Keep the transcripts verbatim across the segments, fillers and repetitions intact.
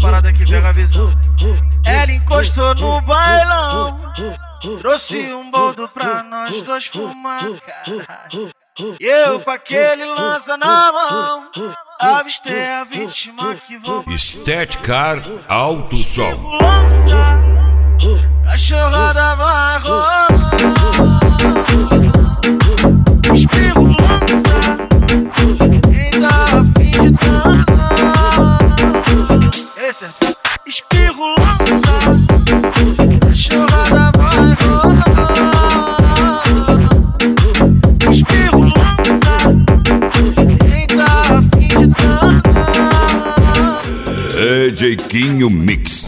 parada que pega a visão. Ela encostou no bailão, trouxe um boldo pra nós dois fumar, caralho. E eu com aquele lança na mão, avistei a vítima que vou. Estética Alto Som. Lança, cachorrada vai rolar. Espirro lança, ainda a fim de transar. Esse é espirro lança, cachorrada vai rolar. Espirro lança, ainda a fim de transar. É Jeitinho Mix.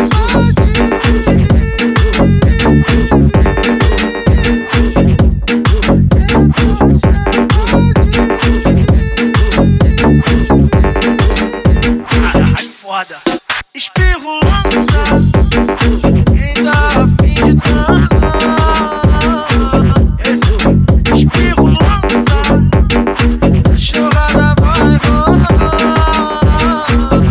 Foda. Espirro lança, ainda a fim de transar. Esse espirro lança, cachorrada vai rolar.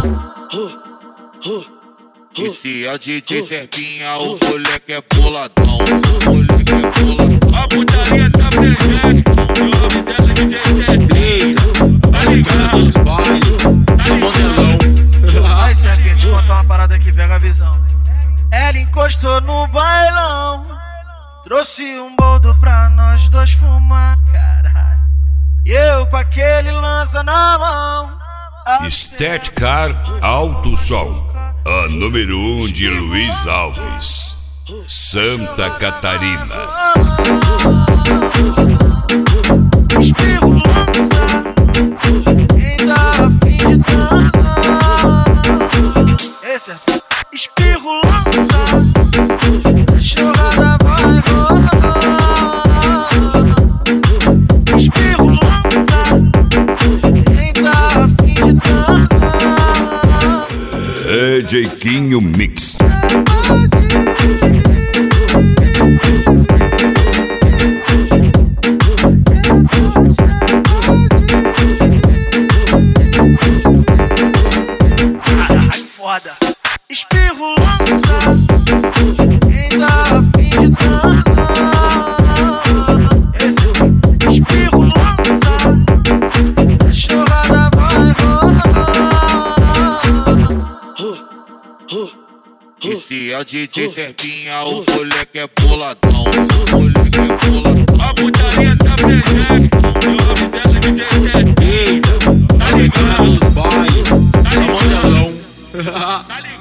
Esse é o D J Serpinha, o moleque é boladão, o moleque é boladão. A putaria tá presente, o nome dela é D J Serpinha. Tá ligado nos bailes, tá modelão. Vai, Serpente, conta uma parada que pega a visão. Ela encostou no bailão, trouxe um boldo pra nós dois fumar, caralho. E eu com aquele lança na mão. Estética Alto Som. A número um de Luiz Alves, Santa Catarina. Espirro lança, ainda a fim de transar. Esse é espirro lança, cachorrada vai rolar. Espirro lança, ainda a fim de transar. É Jeitinho Mix. Caralho, foda. Espirro lança, ainda a fim de transar. Esse espirro lança, cachorrada vai rolar. Esse é o D J Serpinha, o moleque é boladão, o moleque é boladão. A putaria tá presente, o nome dela é D J Serpinha. Tá ligado nos bailes, tá modelão.